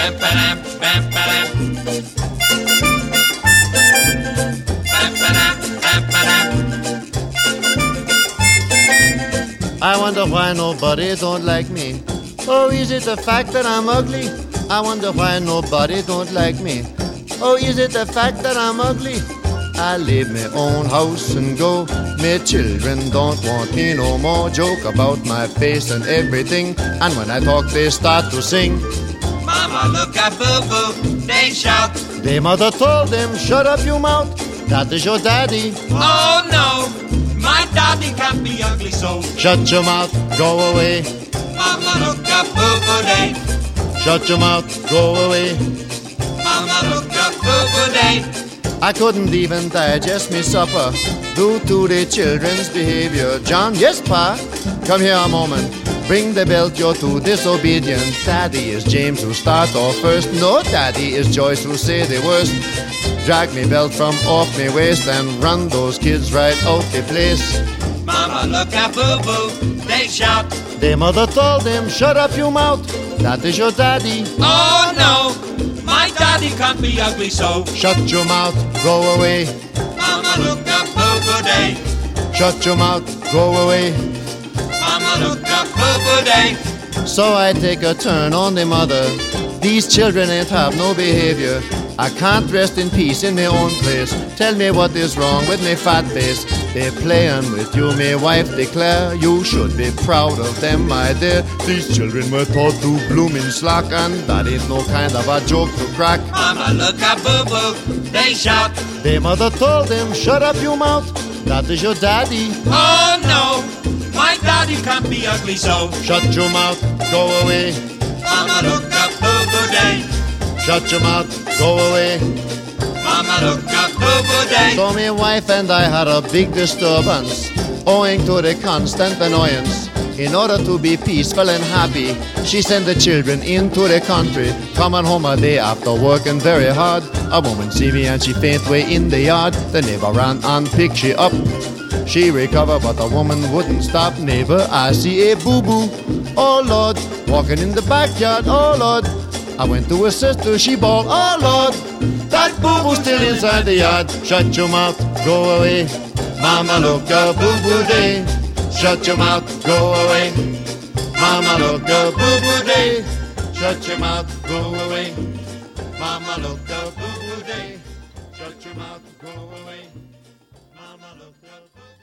Ba-ba-dam, ba-ba-dam. Ba-ba-dam, ba-ba-dam. I wonder why nobody don't like me. Oh, is it the fact that I'm ugly? I wonder why nobody don't like me. Oh, is it the fact that I'm ugly? I leave my own house and go. My children don't want me no more. Joke about my face and everything. And when I talk, they start to sing. Mama, look at Boo-Boo, they shout. Their mother told them, shut up your mouth. That is your daddy. Oh no, my daddy can't be ugly, so Shut your mouth, go away. Mama, look at Boo-Boo, they. Shut your mouth, go away. Mama, look at Boo-Boo, they. I couldn't even digest me supper due to the children's behavior. John, yes, Pa? Come here a moment. Bring the belt, you're too disobedient. Daddy is James who start off first. No, Daddy is Joyce who say the worst. Drag me belt from off me waist and run those kids right out the place. Mama, look at Boo-Boo, they shout. Their mother told them, shut up your mouth. That is your daddy. Oh no, my daddy can't be ugly, so Shut your mouth, go away. Mama, look at Boo-Boo, they. Shut your mouth, go away. Mama, look at Boo-Boo, they. So I take a turn on the mother. These children ain't have no behavior. I can't rest in peace in my own place. Tell me what is wrong with me fat face. They're playing with you, my wife declare. You should be proud of them, my dear. These children were taught to bloom in slack, and that ain't no kind of a joke to crack. Mama, look at Boo-Boo, they shout. Their mother told them, shut up your mouth. That is your daddy. Oh no, my daddy can't be ugly, so Shut your mouth, go away. Mama, look at Boo-Boo, they. Shut your mouth, go away. Mama, look at Boo-Boo, they. So my wife and I had a big disturbance owing to the constant annoyance. In order to be peaceful and happy, she sent the children into the country. Coming home a day after working very hard, a woman see me and she faint way in the yard. The neighbor ran and picked she up. She recovered, but the woman wouldn't stop. Neighbor, I see a boo-boo. Oh Lord, walking in the backyard. Oh Lord, I went to her sister. She bawled. Oh Lord, that boo-boo's still inside the yard. Shut your mouth, go away. Mama, look a boo-boo day. Shut your mouth, go away. Mama, look a boo-boo day. Shut your mouth, go away. Mama, look a boo-boo day. Shut your mouth, go away. Mama, look a boo-boo.